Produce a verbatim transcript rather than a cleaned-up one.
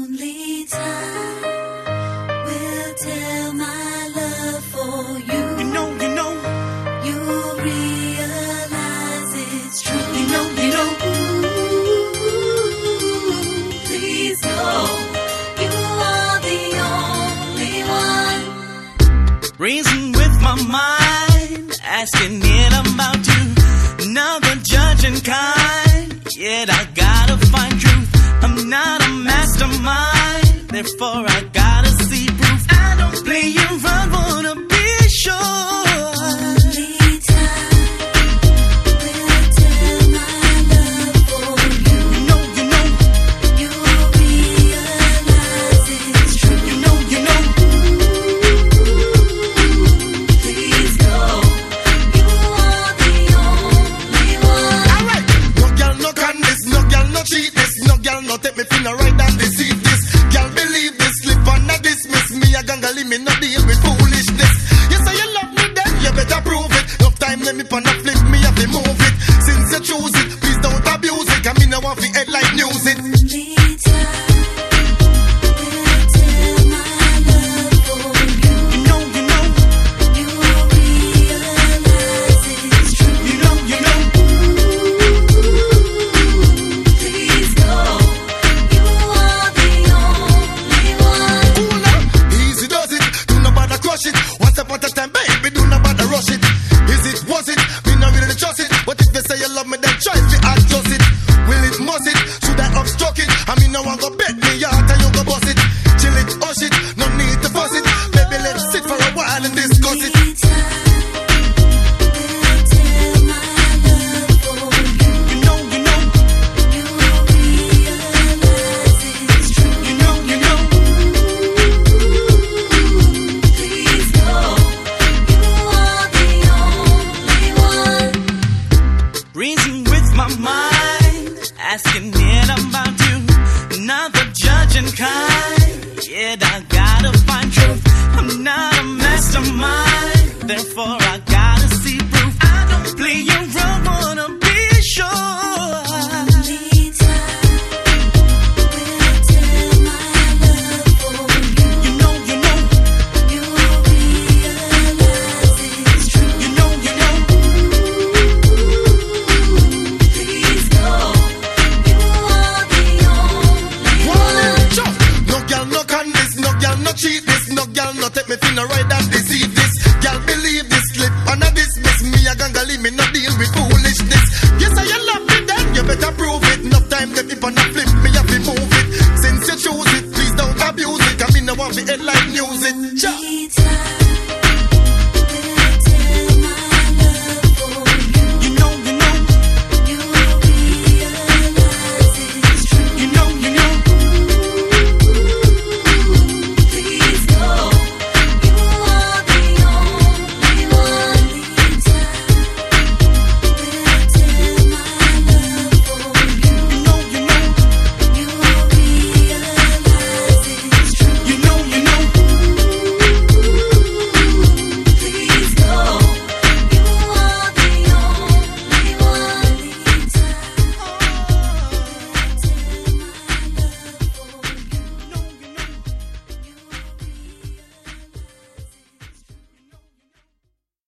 Only time will tell my love for you. You know, you know, you'll realize it's true. you know, you know. Ooh, please know you are the only one. Reason with my mind, asking it about you. Another judging kind, yet I gotta find truth. I'm not a mastermind, therefore I gotta see proof. I don't play around, wanna be sure. Only time will tell my love for you. You know, you know, You'll realize it's true. you know, you know. Please know you are the only one. Alright, no girl no can this, no girl no cheat this, no girl no take me finger right and deceive this. Girl believe this, slip and not dismiss me. A ganga leave me no deal with foolishness. You say you love me, then you better prove it. No time let me pan a flip me have to move it. Since you choose it, please don't abuse it. Cause me no want fi head like music. Only time will tell my love for you. You know, you know, You'll realize it's true. you know, you know. Please know you are the only one. Cool now, easy does it. Do not bother crush it. Once upon a time, baby, do not bother rush it. Is it, was it? Me not really trust it. But if they say you love me, then try to adjust it. Will it, must it? Should I obstruct it? I mean, no one go bet me out and you go bust it. Chill it, hush it, no need to fuss it. Baby, let's sit for a while and discuss it. Only time will tell my love for you. You know, you know, You'll realize it's true. you know, you know. Please know you are the only one. Reason with my mind, asking it about you. Another judging kind, yet I gotta find truth. I'm not a mastermind, therefore